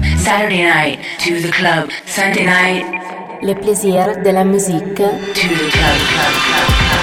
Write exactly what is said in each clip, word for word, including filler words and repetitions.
Saturday night to the club. Sunday night. Le plaisirs de la musique. To the club, club, club, club, club.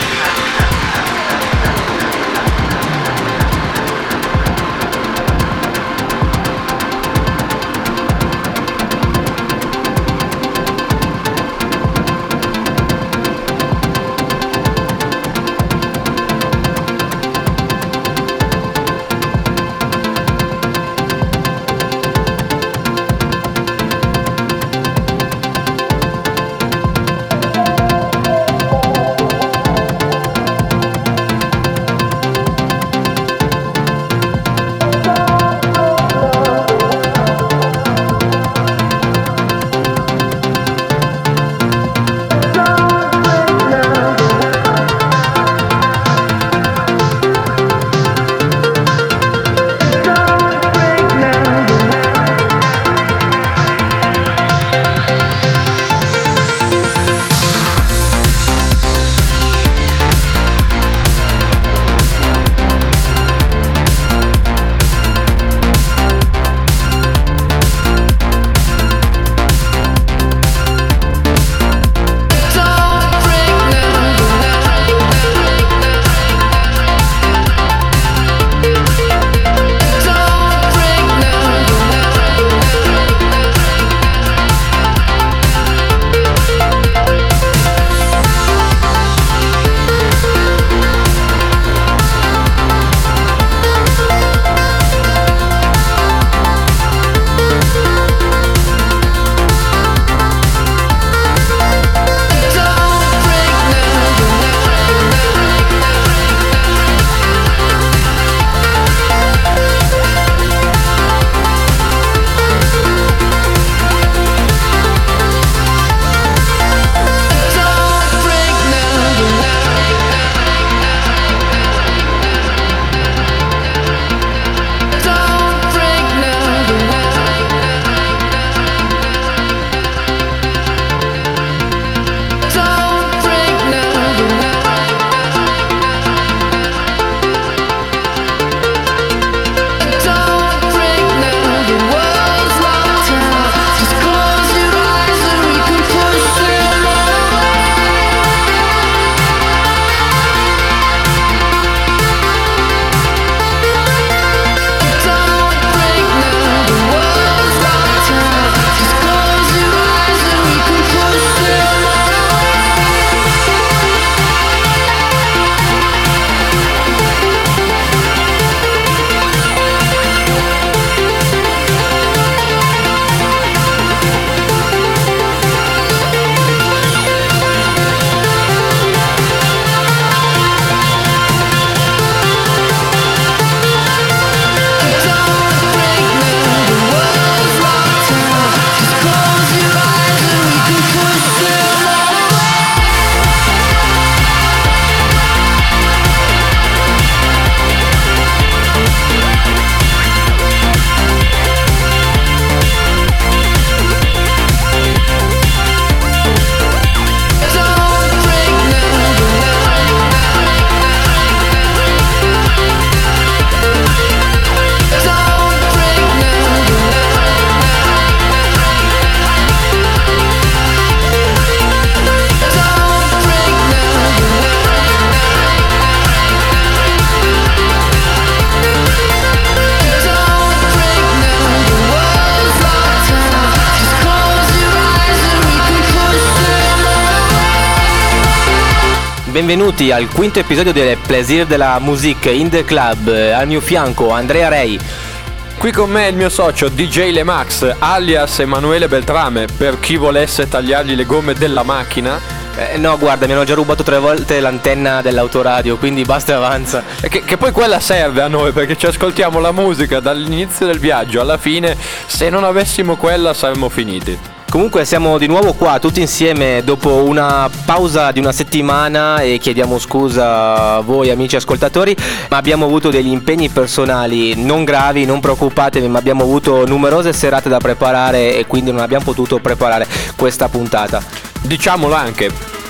Benvenuti al quinto episodio delle Plaisir de la Musique in the Club. Al mio fianco Andrea Rei. Qui con me il mio socio D J Lemax, alias Emanuele Beltrame, per chi volesse tagliargli le gomme della macchina. Eh, no, guarda, mi hanno già rubato tre volte l'antenna dell'autoradio, quindi basta e avanza. Che, che poi quella serve a noi, perché ci ascoltiamo la musica dall'inizio del viaggio alla fine. Se non avessimo quella saremmo finiti. Comunque siamo di nuovo qua tutti insieme dopo una pausa di una settimana e chiediamo scusa a voi amici ascoltatori, ma abbiamo avuto degli impegni personali non gravi, non preoccupatevi, ma abbiamo avuto numerose serate da preparare e quindi non abbiamo potuto preparare questa puntata. Diciamolo anche,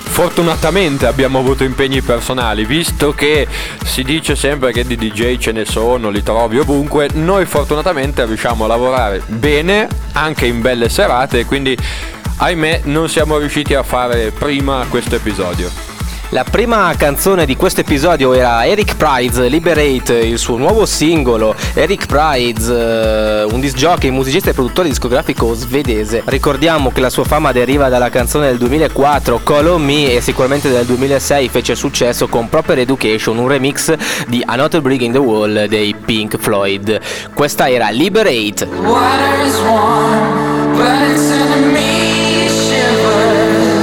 Fortunatamente abbiamo avuto impegni personali, visto che si dice sempre che di D J ce ne sono, li trovi ovunque. Noi fortunatamente riusciamo a lavorare bene anche in belle serate, quindi ahimè non siamo riusciti a fare prima questo episodio. La prima canzone di questo episodio era Eric Prydz, Liberate, il suo nuovo singolo. Eric Prydz, un disc jockey, musicista e produttore discografico svedese. Ricordiamo che la sua fama deriva dalla canzone del duemilaquattro Call on Me, e sicuramente nel duemilasei fece successo con Proper Education, un remix di Another Brick in the Wall dei Pink Floyd. Questa era Liberate. Water is warm, but it's in me shivers.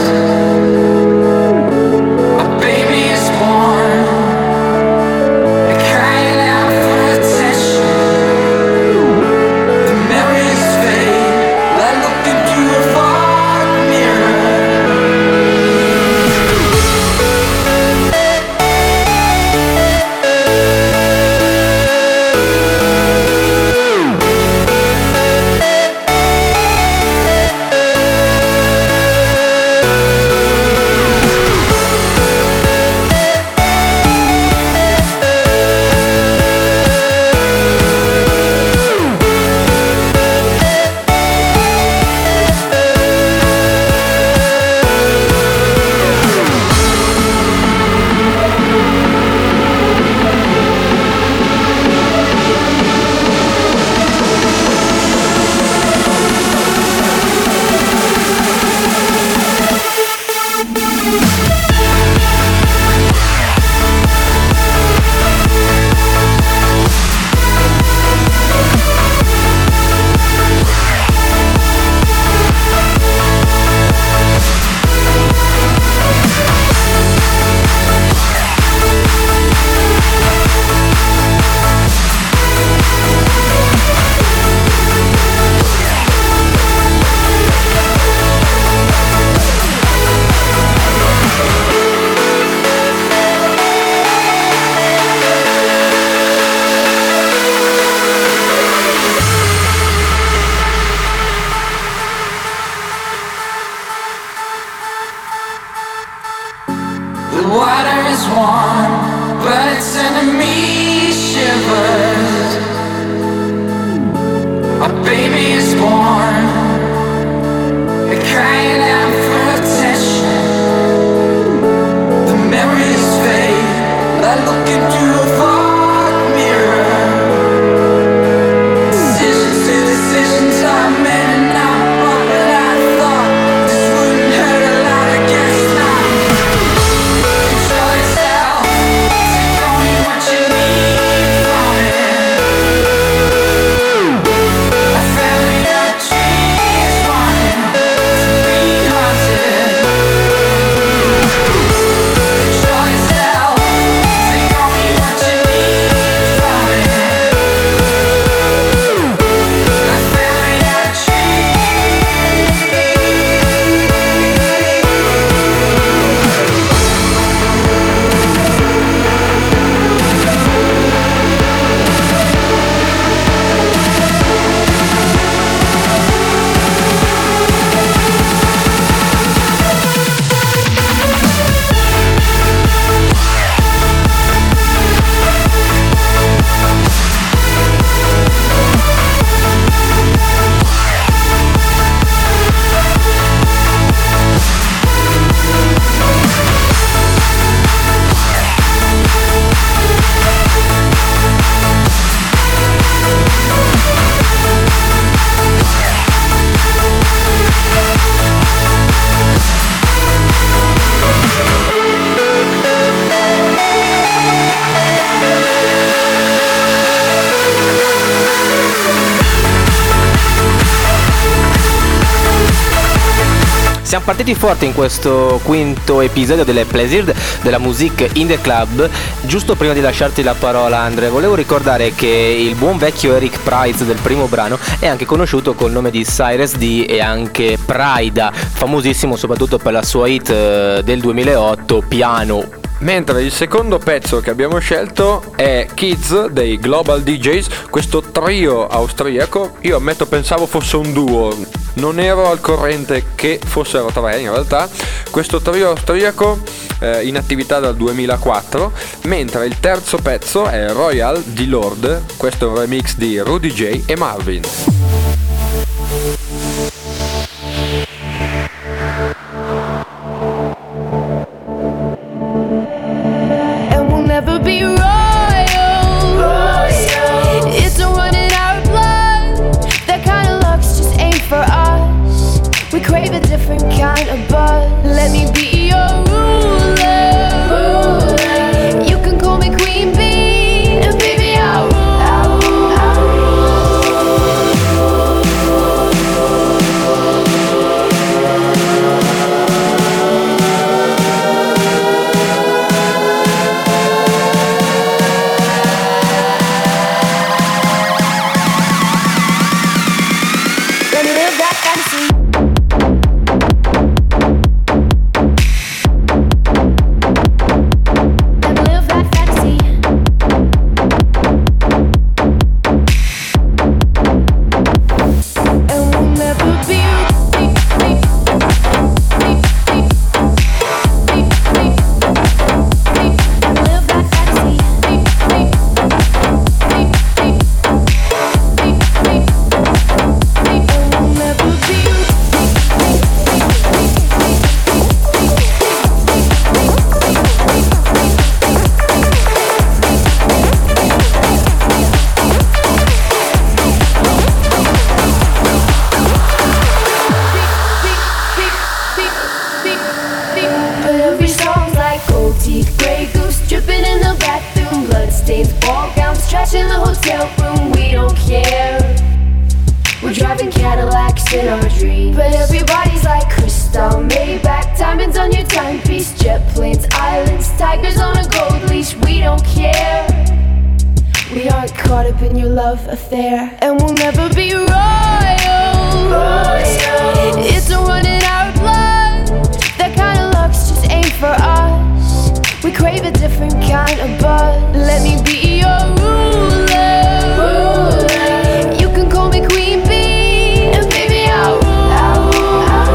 Siamo partiti forte in questo quinto episodio delle Plaisir della Musique in the Club. Giusto prima di lasciarti la parola, Andre, volevo ricordare che il buon vecchio Eric Prydz del primo brano è anche conosciuto col nome di Cyrus D e anche Pryda, famosissimo soprattutto per la sua hit del duemilaotto Piano. Mentre il secondo pezzo che abbiamo scelto è Kids dei Global D Js, questo trio austriaco. Io ammetto pensavo fosse un duo, non ero al corrente che fossero tre in realtà. Questo trio austriaco eh, in attività dal duemilaquattro, mentre il terzo pezzo è Royal di Lord, questo è un remix di Rudy J e Marvin. Never be royal. royal. It's a run in our blood. That kind of luck's just ain't for us. We crave a different kind of buzz. Let me be your ruler. ruler. You can call me Queen Bee, and baby I'll rule. I'll rule. I'll affair, and we'll never be royal. royal. It's a run in our blood. That kind of luck's just ain't for us. We crave a different kind of buzz. Let me be your ruler. ruler. You can call me Queen Bee, and baby I'll rule. I'll rule. I'll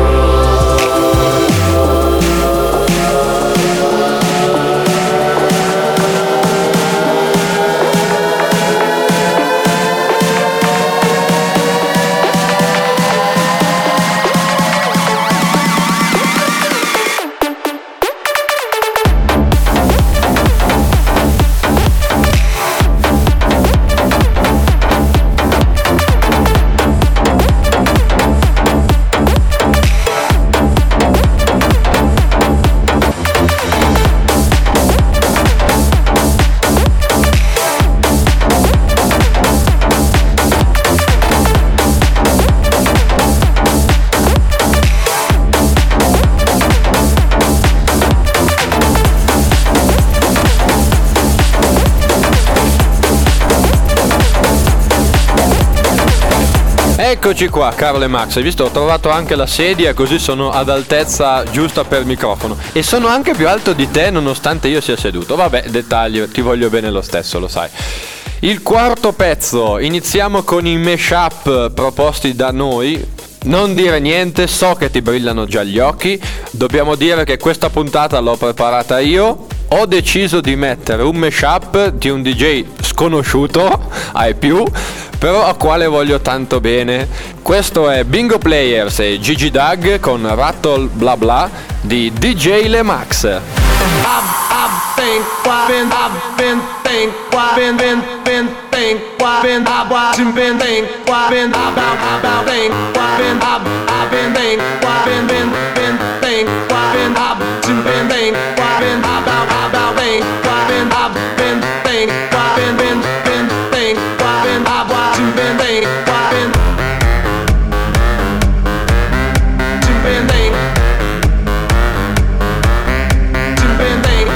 Eccoci qua, Carlo e Max, hai visto? Ho trovato anche la sedia, così sono ad altezza giusta per il microfono. E sono anche più alto di te nonostante io sia seduto. Vabbè, dettaglio, ti voglio bene lo stesso, lo sai. Il quarto pezzo, iniziamo con i mashup proposti da noi. Non dire niente, so che ti brillano già gli occhi. Dobbiamo dire che questa puntata l'ho preparata io. Ho deciso di mettere un mashup di un D J sconosciuto ai più, però a quale voglio tanto bene. Questo è Bingo Players e Gigi Doug con Rattle Bla Bla di D J Le Max. Think, why been, I've been, think, why been, been, been, think, why been, I've watching, been, think, why been, about, about, think, why been, I've, I've been, think, why been, been, been, think, why been, I've watching, been, think, why been, about, about, think, why been, I've been, think, why been, been, been, think, why been, I've watching, been, think, why been, been, think, been, think.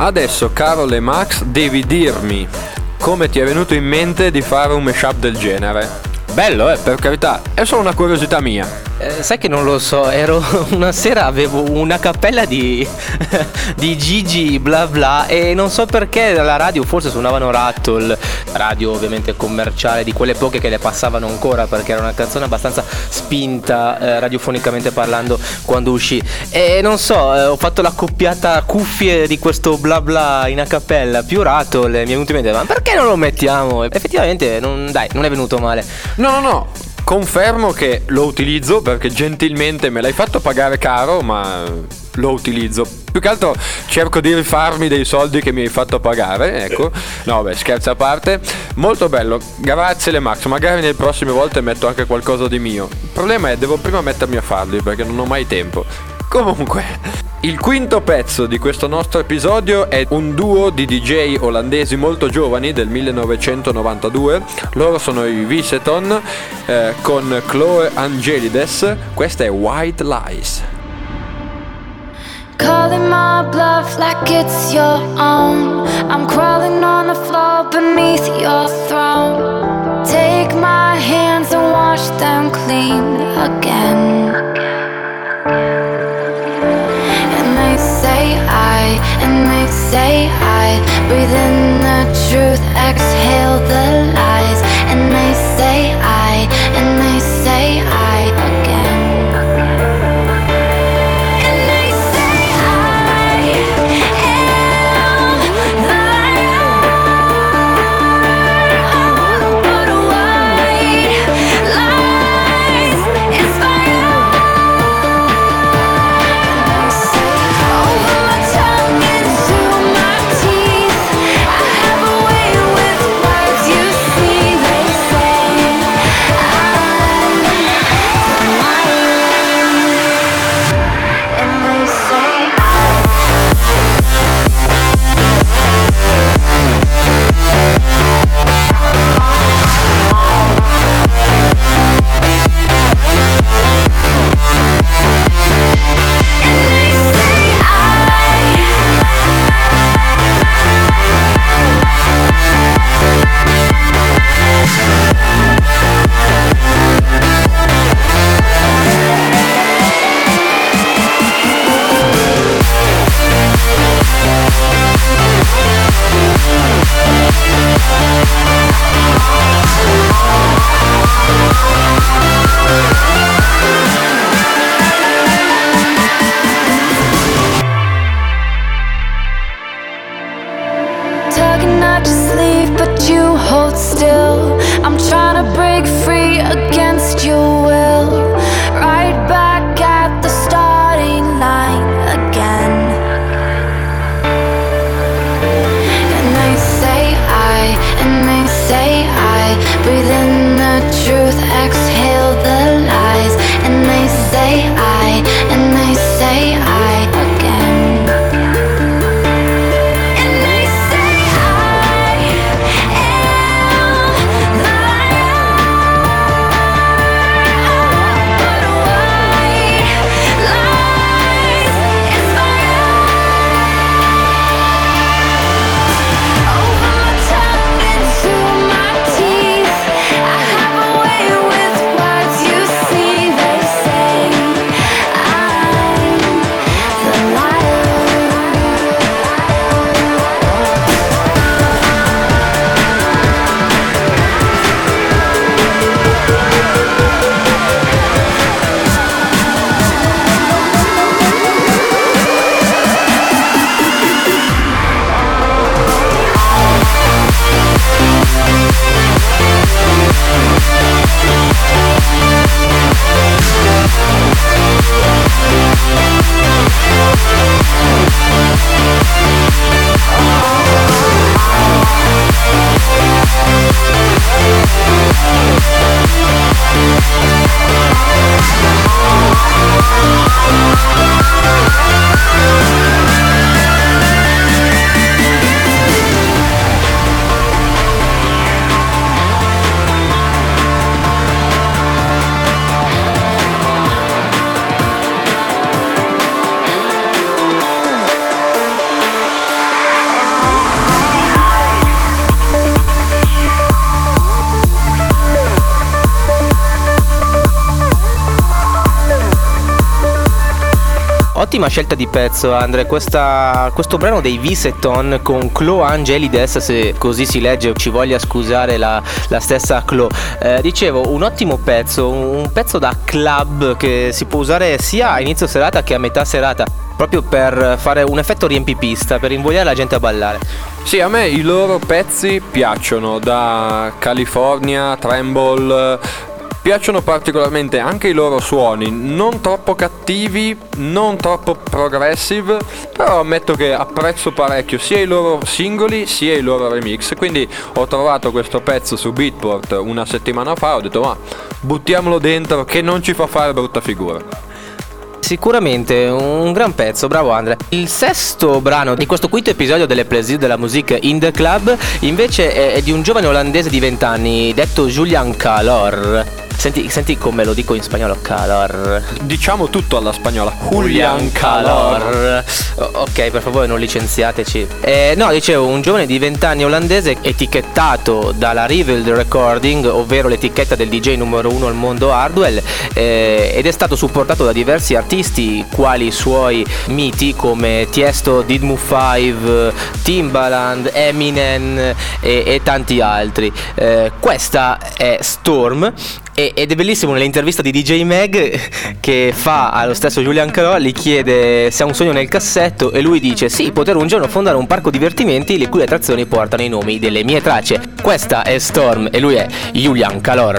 Adesso, Carol e Max, devi dirmi come ti è venuto in mente di fare un mashup del genere. Bello, eh, per carità, è solo una curiosità mia. Eh, sai che non lo so, ero una sera avevo una cappella di, di Gigi bla bla e non so perché dalla radio forse suonavano Rattle, radio ovviamente commerciale di quelle poche che le passavano ancora perché era una canzone abbastanza spinta eh, radiofonicamente parlando quando uscì e non so, eh, ho fatto la coppiata cuffie di questo bla bla in a cappella più Rattle e mi è venuto in mente ma perché non lo mettiamo? E effettivamente non, dai, non è venuto male. No, no, no. Confermo che lo utilizzo perché gentilmente me l'hai fatto pagare caro, ma lo utilizzo. Più che altro cerco di rifarmi dei soldi che mi hai fatto pagare, ecco. No, beh, scherzi a parte. Molto bello, grazie Le Max. Magari nelle prossime volte metto anche qualcosa di mio. Il problema è devo prima mettermi a farli perché non ho mai tempo. Comunque, il quinto pezzo di questo nostro episodio è un duo di D J olandesi molto giovani del millenovecentonovantadue. Loro sono i Viseton eh, con Chloe Angelides. Questa è White Lies. Calling my bluff like it's your own. I'm crawling on the floor beneath your throne. Take my hands and wash them clean again. And they say I, and they say I breathe in the truth, exhale the lies. And they say I, and they say I again. un'ottima scelta di pezzo, Andre, questa, questo brano dei Viseton con Chloe Angelides, se così si legge, ci voglia scusare la, la stessa Chloe. Eh, dicevo, un ottimo pezzo, un pezzo da club che si può usare sia a inizio serata che a metà serata, proprio per fare un effetto riempipista, per invogliare la gente a ballare. Sì, a me i loro pezzi piacciono, da California, Tremble, piacciono particolarmente anche i loro suoni, non troppo cattivi, non troppo progressive, però ammetto che apprezzo parecchio sia i loro singoli sia i loro remix, quindi ho trovato questo pezzo su Beatport una settimana fa, ho detto ma buttiamolo dentro che non ci fa fare brutta figura. Sicuramente un gran pezzo, bravo Andre. Il sesto brano di questo quinto episodio delle Plaisir de la Musique in the Club invece è, è di un giovane olandese di venti anni detto Julian Calor. Senti, senti come lo dico in spagnolo, Calor. Diciamo tutto alla spagnola. Julian Calor. O- ok, per favore non licenziateci. Eh, no, dicevo, un giovane di venti anni olandese etichettato dalla Revealed Recording, ovvero l'etichetta del D J numero uno al mondo Hardwell, eh, ed è stato supportato da diversi artisti quali i suoi miti come Tiesto, Didmu cinque, Timbaland, Eminem e, e tanti altri. Eh, questa è Storm. Ed è bellissimo nell'intervista di D J Mag che fa allo stesso Julian Calor, gli chiede se ha un sogno nel cassetto e lui dice sì, poter un giorno fondare un parco divertimenti le cui attrazioni portano i nomi delle mie tracce. Questa è Storm e lui è Julian Calor.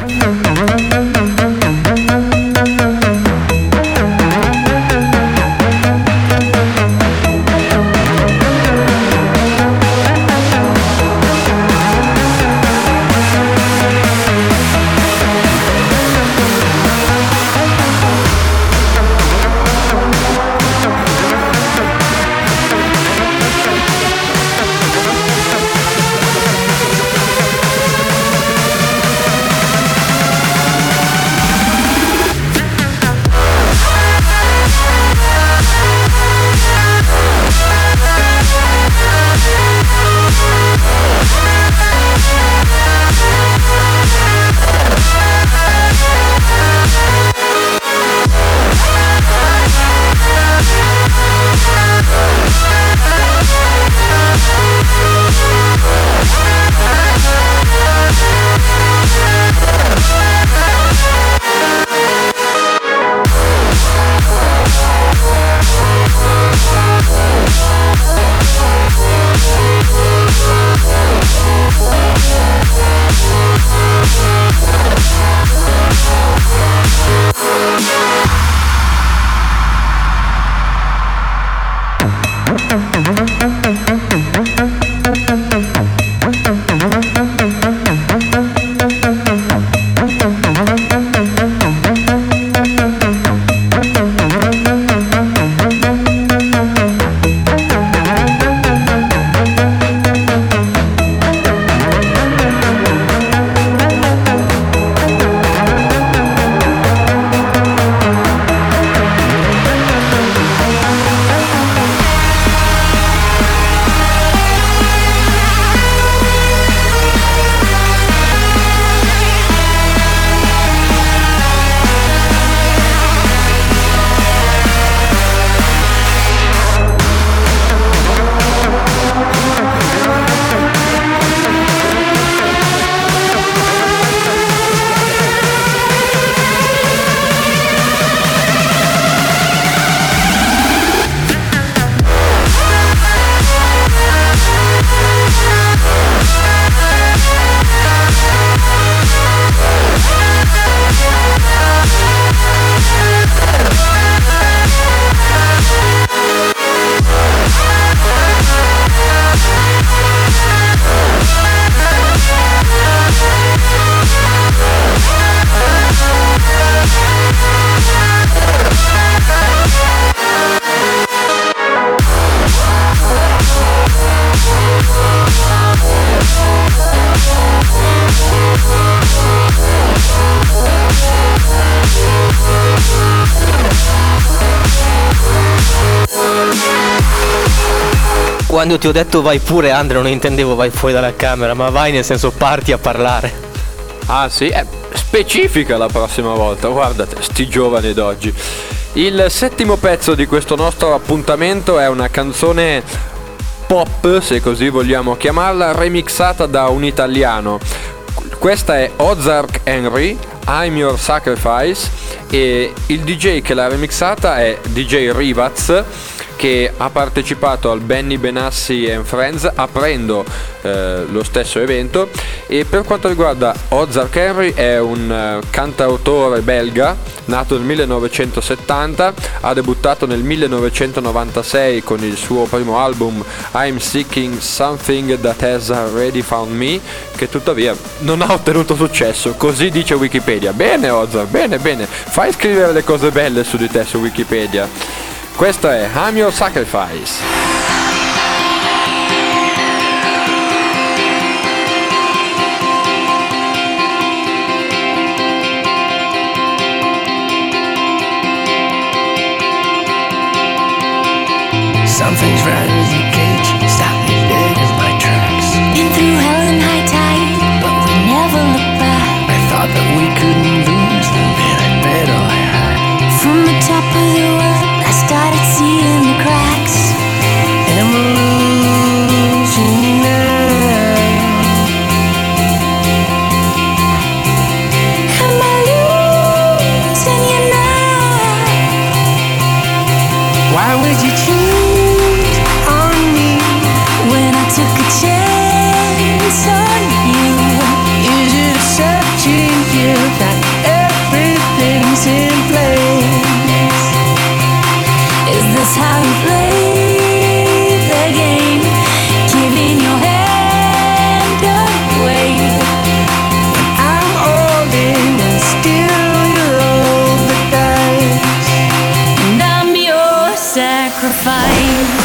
Quando ti ho detto vai pure, Andre, non intendevo vai fuori dalla camera, ma vai nel senso parti a parlare. Ah sì? Eh, specifica la prossima volta, guardate, sti giovani d'oggi. Il settimo pezzo di questo nostro appuntamento è una canzone pop, se così vogliamo chiamarla, remixata da un italiano. Questa è Ozark Henry, I'm Your Sacrifice, e il D J che l'ha remixata è D J Rivaz, che ha partecipato al Benny Benassi and Friends aprendo eh, lo stesso evento. E per quanto riguarda Ozark Henry, è un uh, cantautore belga nato nel millenovecentosettanta, ha debuttato nel millenovecentonovantasei con il suo primo album I'm Seeking Something That Has Already Found Me, che tuttavia non ha ottenuto successo, così dice Wikipedia. Bene Ozark, bene bene, fai scrivere le cose belle su di te su Wikipedia. Questo è I'm Your Sacrifice. Something's right with your cage, stop me dead in my tracks. Been through hell and high tide, but we never look back. I thought that we couldn't lose, then man, I bet all I had. From the top of the world, I started seeing the cracks. And I'm losing you now. Am I losing you now? Why would you choose on me When I took a chance on you, Is it accepting you that everything's in place? is this how you play the game? Giving your hand away. I'm all in and still you roll the dice. And I'm your sacrifice.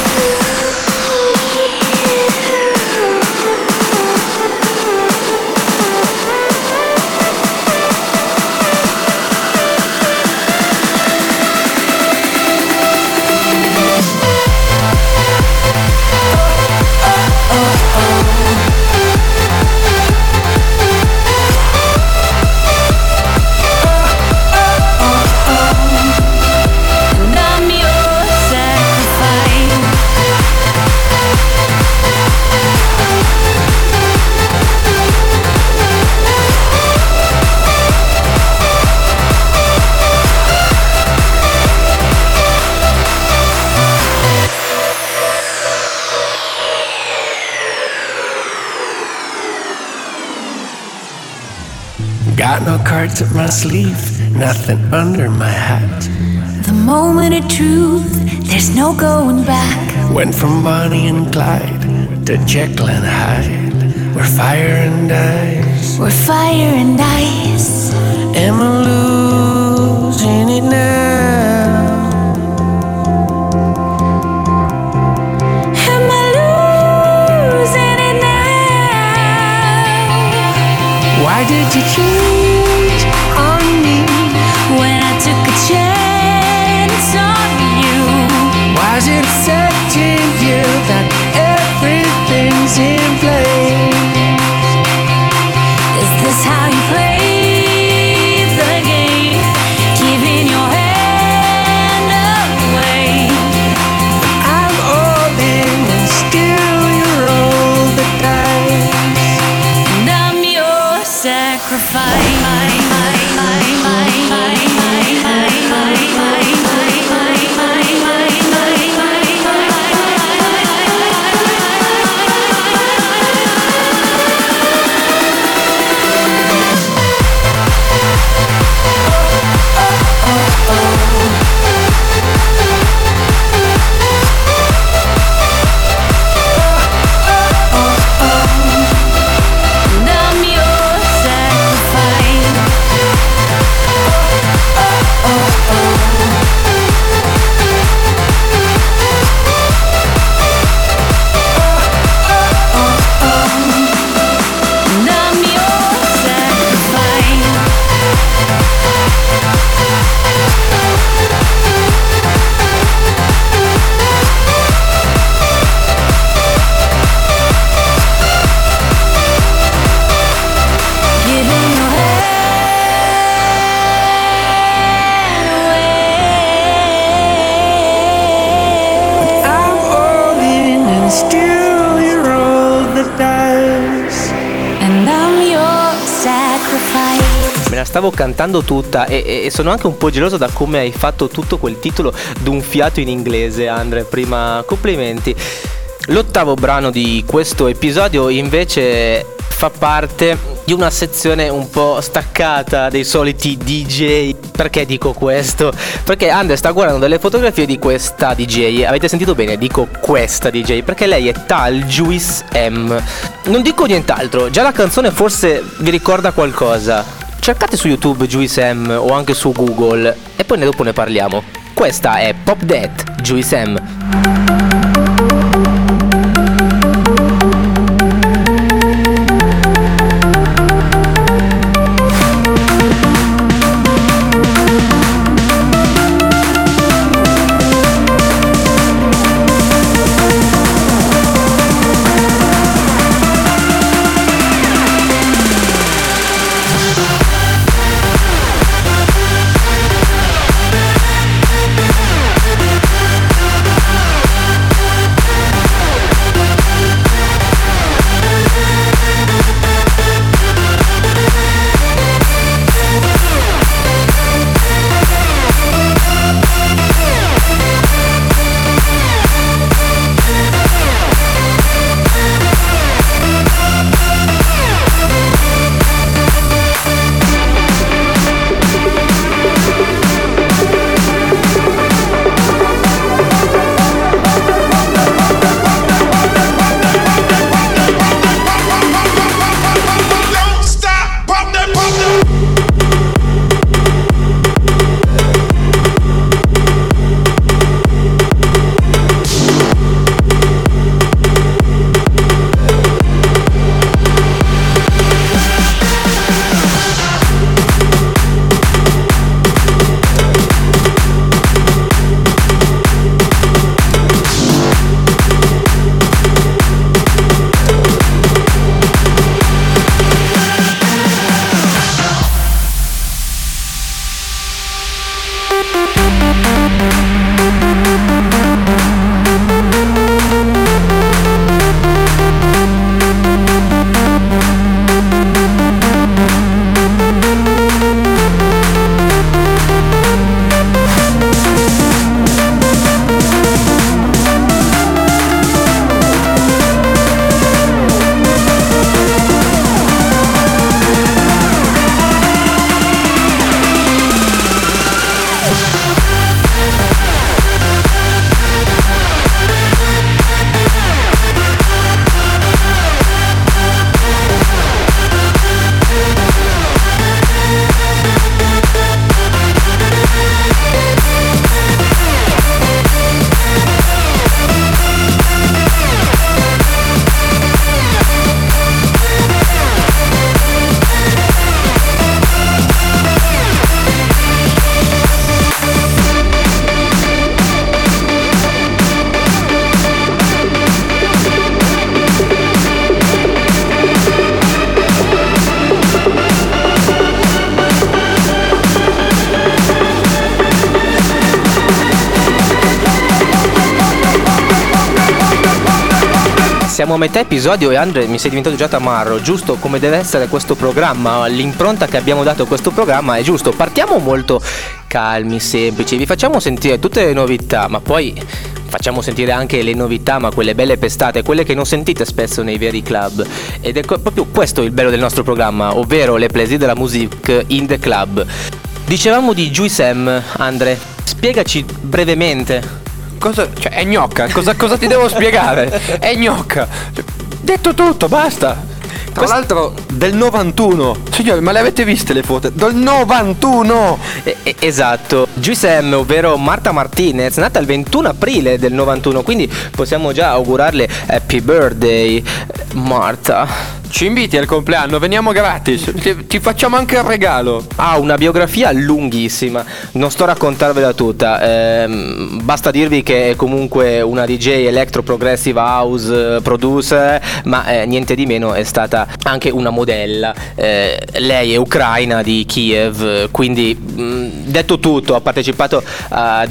And I'm your sacrifice. Got no cards up my sleeve, nothing under my hat. The moment of truth, there's no going back. Went from Bonnie and Clyde to Jekyll and Hyde. We're fire and ice. We're fire and ice. Am I losing it now? Am I losing it now? Why did you change on me? When I took a chance on you, Why is it accepting you that everything's in place? is this how you play the stavo cantando tutta e, e sono anche un po' geloso da come hai fatto tutto quel titolo d'un fiato in inglese, Andre. Prima complimenti. L'ottavo brano di questo episodio invece fa parte di una sezione un po' staccata dei soliti D J. Perché dico questo? Perché Andre sta guardando delle fotografie di questa D J. Avete sentito bene? Dico questa D J perché lei è tal Juice M. Non dico nient'altro, già la canzone forse vi ricorda qualcosa. Cercate su YouTube Juice M o anche su Google e poi ne dopo ne parliamo. Questa è Pop That, Juice M. Siamo a metà episodio e Andre mi sei diventato già tamarro, giusto come deve essere questo programma, l'impronta che abbiamo dato a questo programma è giusto. Partiamo molto calmi, semplici, vi facciamo sentire tutte le novità, ma poi facciamo sentire anche le novità, ma quelle belle pestate, quelle che non sentite spesso nei veri club. Ed è co- proprio questo il bello del nostro programma, ovvero le plaisir della musique in the club. Dicevamo di Juice M, Andre, spiegaci brevemente. Cosa, cioè, è gnocca, cosa, cosa ti devo spiegare? È gnocca. Cioè, detto tutto, basta. Tra Quest- l'altro del novantuno. Signori, ma le avete viste le foto? Del novantuno! Eh, eh, esatto. Juice M, ovvero Marta Martinez, nata il ventuno aprile del novantuno, quindi possiamo già augurarle happy birthday, Marta. Ci inviti al compleanno, veniamo gratis, ti, ti facciamo anche il regalo. Ha una biografia lunghissima, non sto a raccontarvela tutta, ehm, basta dirvi che è comunque una D J electro progressive house producer, ma eh, niente di meno è stata anche una modella. Eh, lei è ucraina di Kiev, quindi mh, detto tutto, ha partecipato a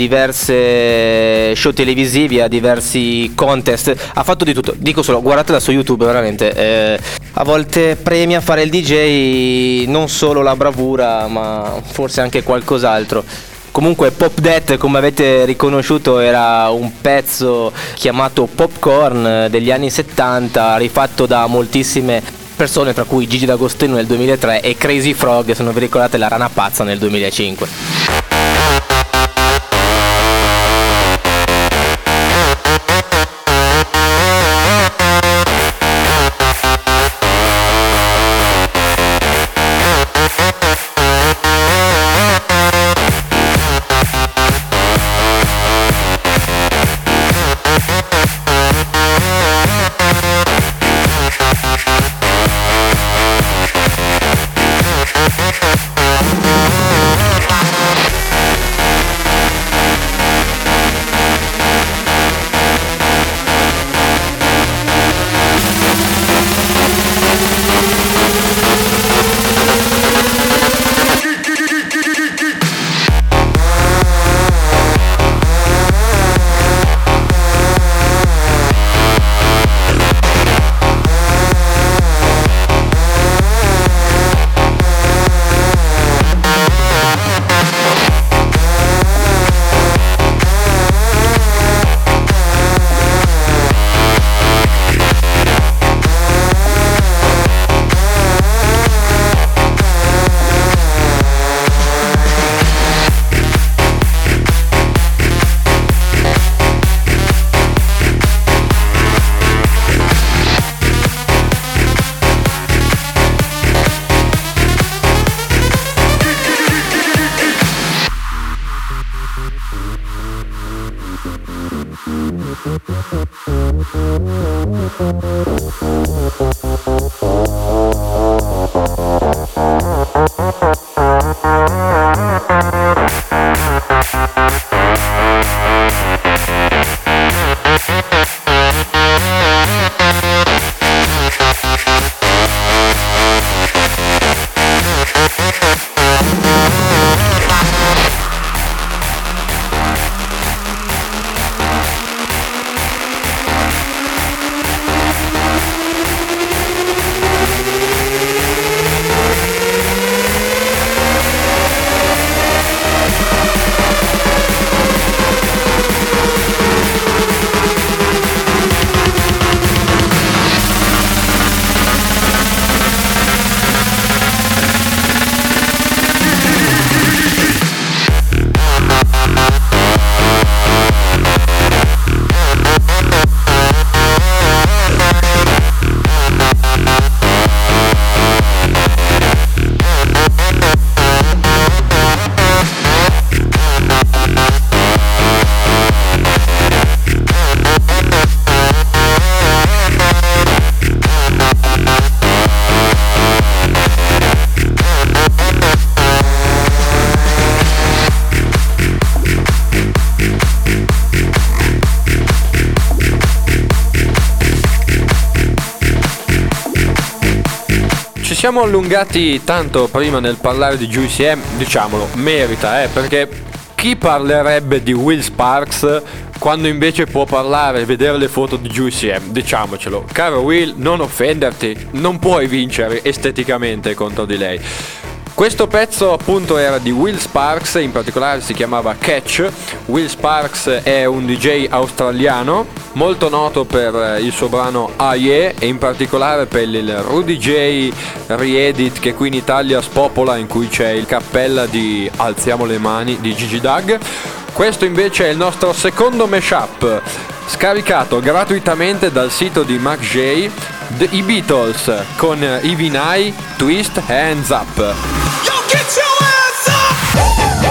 diverse show televisivi, a diversi contest, ha fatto di tutto. Dico solo, guardatela su YouTube, veramente. Eh, A volte premia fare il D J non solo la bravura, ma forse anche qualcos'altro. Comunque Pop That, come avete riconosciuto, era un pezzo chiamato Popcorn degli anni settanta, rifatto da moltissime persone, tra cui Gigi D'Agostino nel duemilatré e Crazy Frog, se non vi ricordate, la rana pazza nel duemilacinque. Siamo allungati tanto prima nel parlare di Juicy M, diciamolo, merita, eh, perché chi parlerebbe di Will Sparks quando invece può parlare e vedere le foto di Juicy M? Diciamocelo, caro Will, non offenderti, non puoi vincere esteticamente contro di lei. Questo pezzo appunto era di Will Sparks, in particolare si chiamava Catch. Will Sparks è un D J australiano, molto noto per il suo brano Ah Yeah e in particolare per il Rudy J re-edit che qui in Italia spopola, in cui c'è il cappella di Alziamo le mani di Gigi Doug. Questo invece è il nostro secondo mashup, scaricato gratuitamente dal sito di Mac J, The, i Beatles con Ivy Nye, Twist Hands Up. Yo, get your hands up!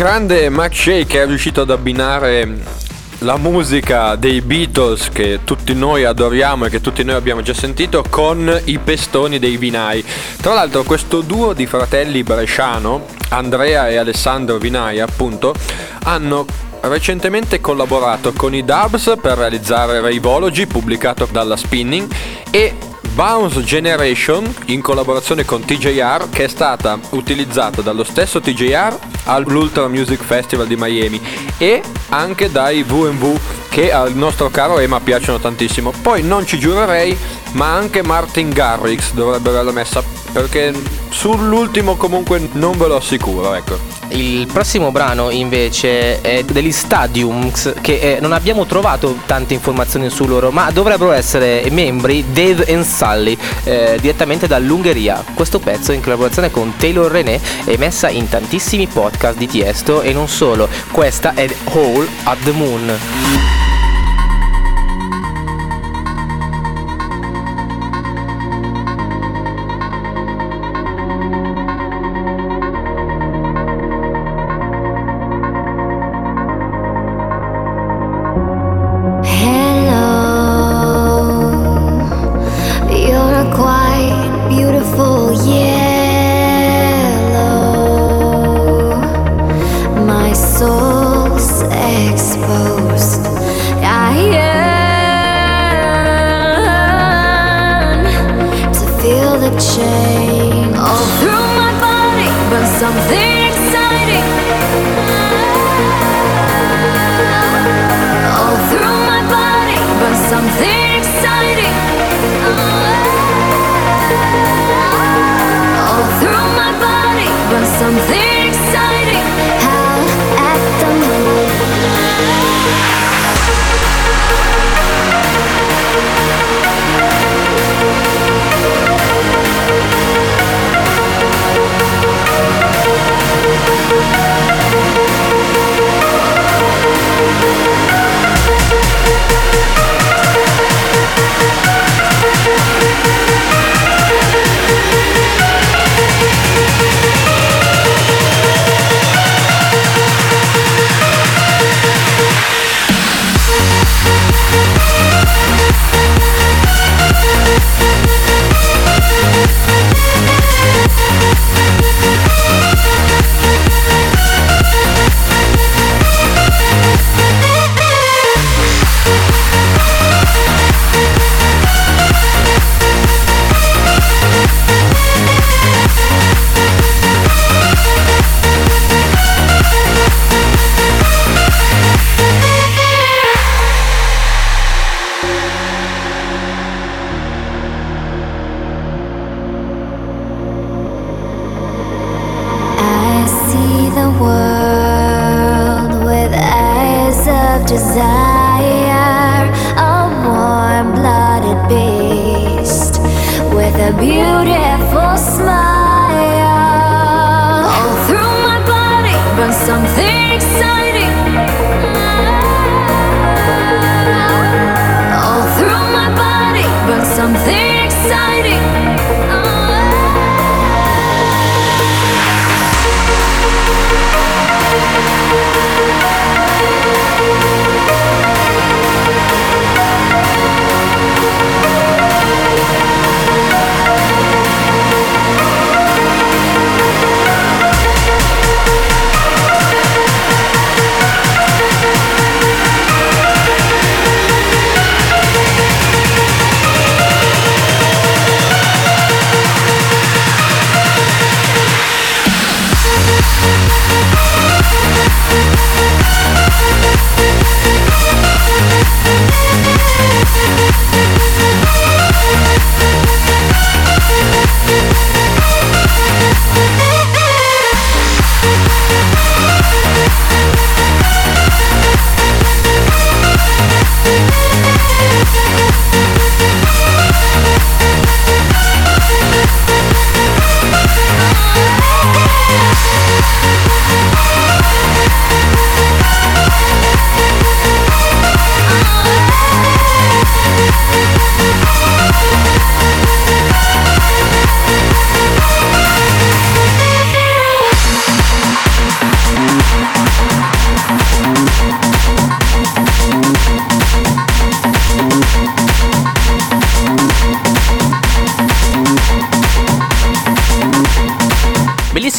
grande Mark Shea che è riuscito ad abbinare la musica dei Beatles che tutti noi adoriamo e che tutti noi abbiamo già sentito con i pestoni dei Vinai. Tra l'altro questo duo di fratelli bresciano, Andrea e Alessandro Vinai appunto, hanno recentemente collaborato con i Dubs per realizzare Raveology, pubblicato dalla Spinning, e Bounce Generation in collaborazione con T J R, che è stata utilizzata dallo stesso T J R all'Ultra Music Festival di Miami e anche dai V and V, che al nostro caro Ema piacciono tantissimo. Poi non ci giurerei, ma anche Martin Garrix dovrebbe averla messa, perché sull'ultimo comunque non ve lo assicuro, ecco. Il prossimo brano invece è degli Stadiums, che eh, non abbiamo trovato tante informazioni su loro, ma dovrebbero essere membri Dave and Sully, eh, direttamente dall'Ungheria. Questo pezzo in collaborazione con Taylor René è messa in tantissimi podcast di Tiesto e non solo. Questa è Hole at the Moon.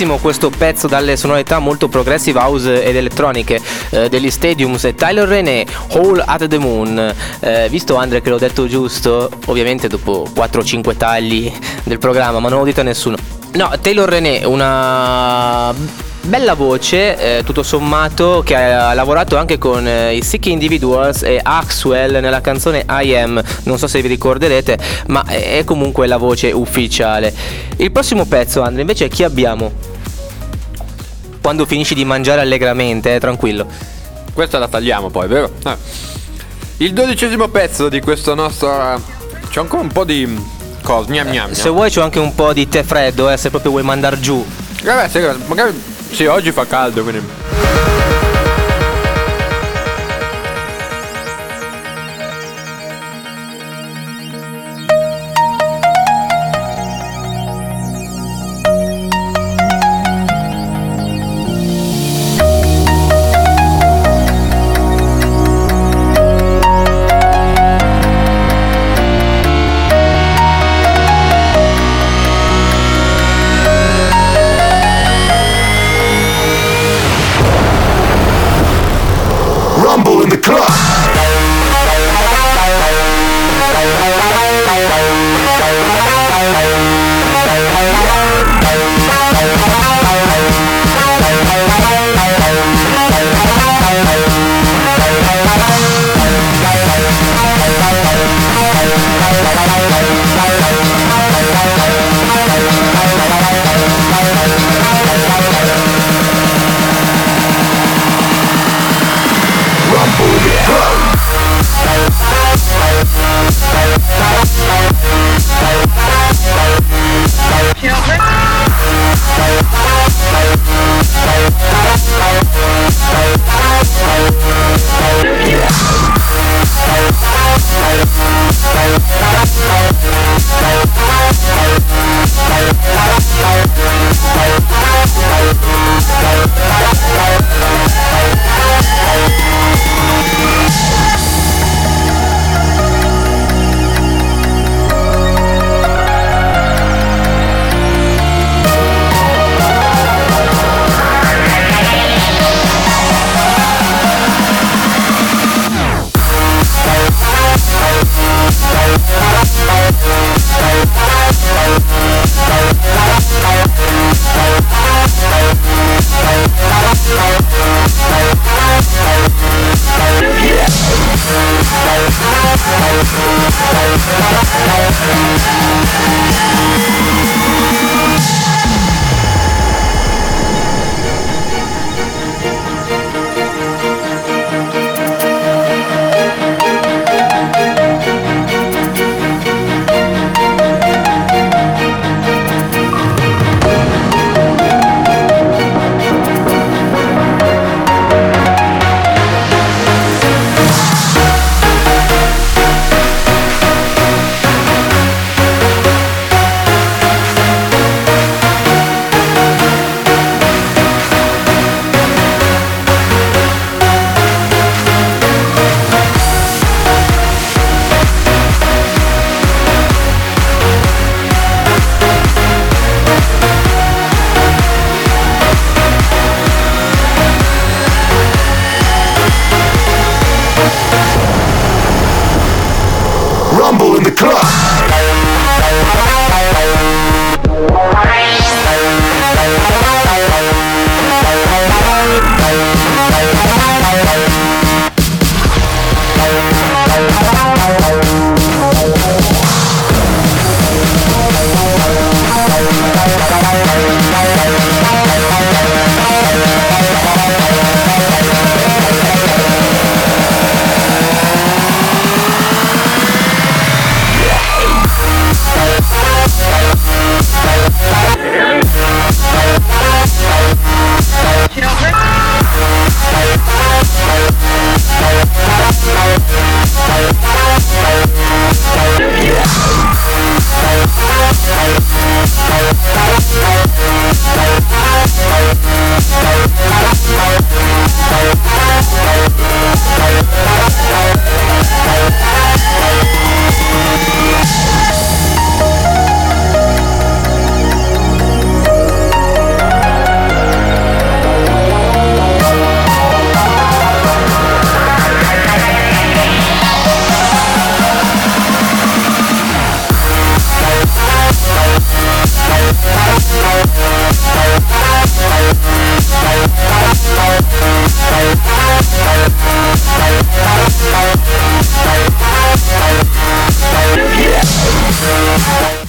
bellissimo questo pezzo dalle sonorità molto progressive house ed elettroniche eh, degli Stadiums e Tyler René, Hole at the Moon. Eh, visto Andre che l'ho detto giusto, ovviamente dopo quattro cinque tagli del programma, ma non l'ho detto a nessuno. No, Taylor René, una bella voce, eh, tutto sommato, che ha lavorato anche con eh, i Sick Individuals e Axwell nella canzone I Am, non so se vi ricorderete, ma è comunque la voce ufficiale. Il prossimo pezzo, Andre, invece chi abbiamo? Quando finisci di mangiare allegramente, eh, tranquillo. Questa la tagliamo poi, vero? Eh. Il dodicesimo pezzo di questo nostro... C'è ancora un po' di... cosa, gnam gnam, gnam. Se vuoi c'ho anche un po' di tè freddo, eh, se proprio vuoi mandar giù. Vabbè, se, magari... Sì, oggi fa caldo, quindi...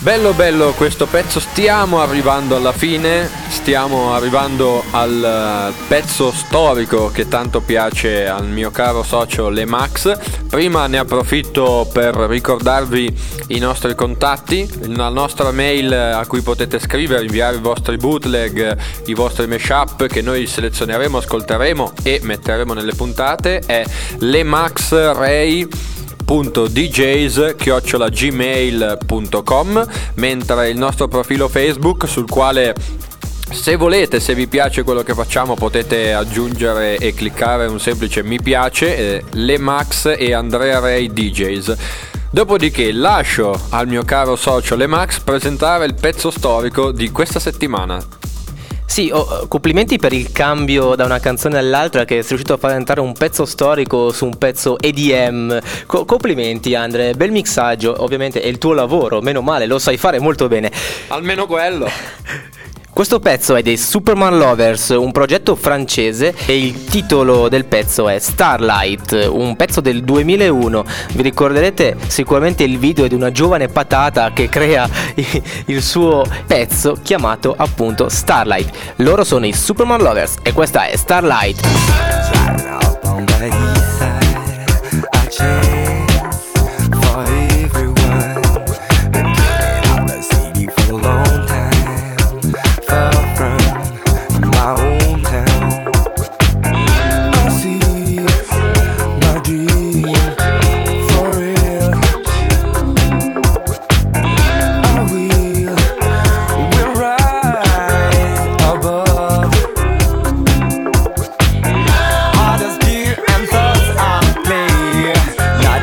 Bello bello questo pezzo, stiamo arrivando alla fine, stiamo arrivando al pezzo storico che tanto piace al mio caro socio Lemax. Prima ne approfitto per ricordarvi i nostri contatti, la nostra mail a cui potete scrivere, inviare i vostri bootleg, i vostri mashup che noi selezioneremo, ascolteremo e metteremo nelle puntate, è lemaxray punto d js chiocciola gmail punto com, mentre il nostro profilo Facebook, sul quale se volete, se vi piace quello che facciamo, potete aggiungere e cliccare un semplice mi piace, eh, Lemax e Andrea Ray D Js. Dopodiché lascio al mio caro socio Lemax presentare il pezzo storico di questa settimana. Sì, oh, complimenti per il cambio da una canzone all'altra, che sei riuscito a far entrare un pezzo storico su un pezzo E D M. Co- complimenti Andre, bel mixaggio, ovviamente è il tuo lavoro, meno male, lo sai fare molto bene. Almeno quello. Questo pezzo è dei Superman Lovers, un progetto francese, e il titolo del pezzo è Starlight, un pezzo del duemilauno. Vi ricorderete sicuramente il video di una giovane patata che crea il suo pezzo chiamato appunto Starlight. Loro sono i Superman Lovers e questa è Starlight. Not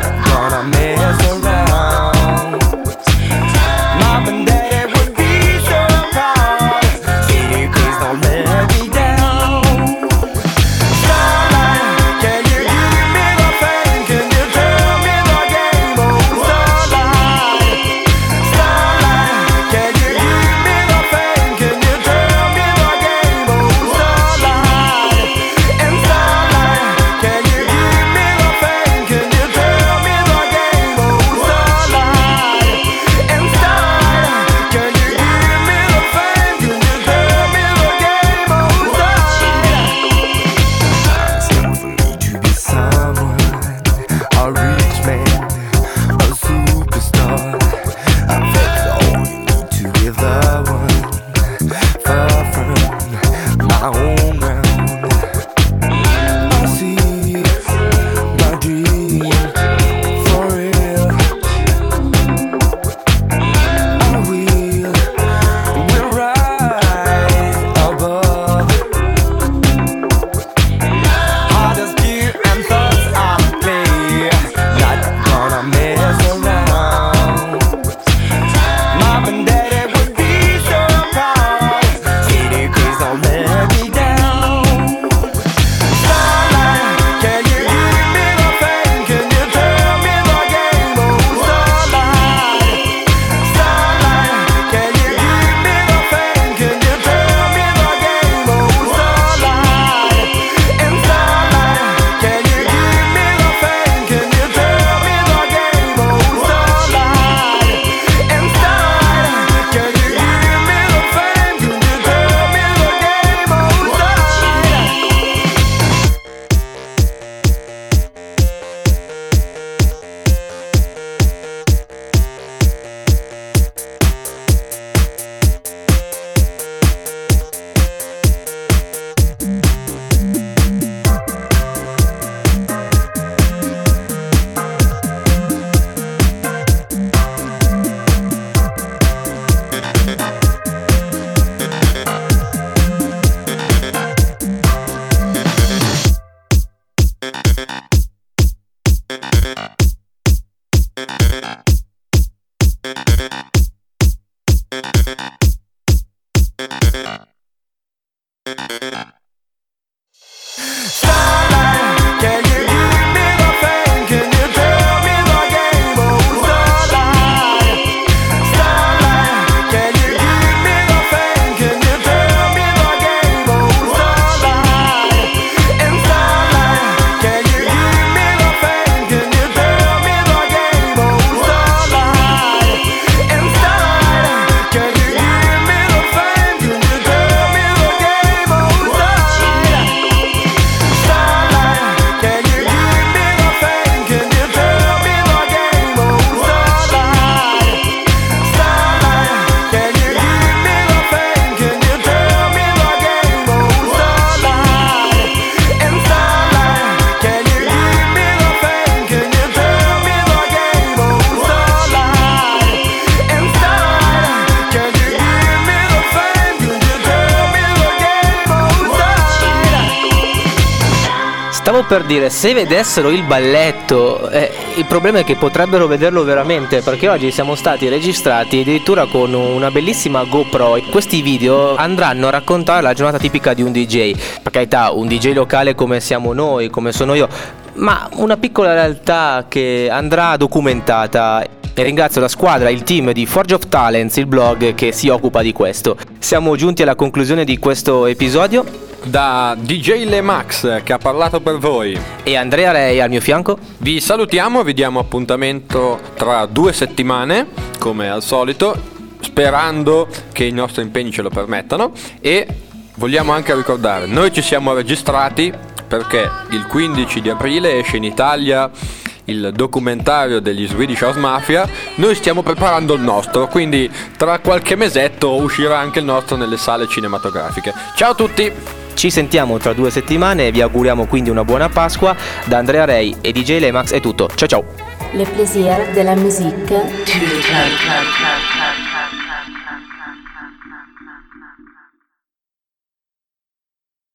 stavo per dire, se vedessero il balletto, eh, il problema è che potrebbero vederlo veramente, perché oggi siamo stati registrati addirittura con una bellissima GoPro. Questi video andranno a raccontare la giornata tipica di un D J. Per carità, un D J locale come siamo noi, come sono io, ma una piccola realtà che andrà documentata. E ringrazio la squadra, il team di Forge of Talents, il blog che si occupa di questo. Siamo giunti alla conclusione di questo episodio. Da D J Lemax che ha parlato per voi E Andrea Rei al mio fianco. vi salutiamo, vi diamo appuntamento tra due settimane come al solito, sperando che i nostri impegni ce lo permettano. E vogliamo anche ricordare, noi ci siamo registrati perché il quindici di aprile esce in Italia il documentario degli Swedish House Mafia. Noi stiamo preparando il nostro, quindi tra qualche mesetto uscirà anche il nostro nelle sale cinematografiche. Ciao a tutti! Ci sentiamo tra due settimane e vi auguriamo quindi una buona Pasqua. Da Andrea Rei e D J Lemax è tutto. Ciao ciao! Le plaisir de la musique. To the club, club, club, club.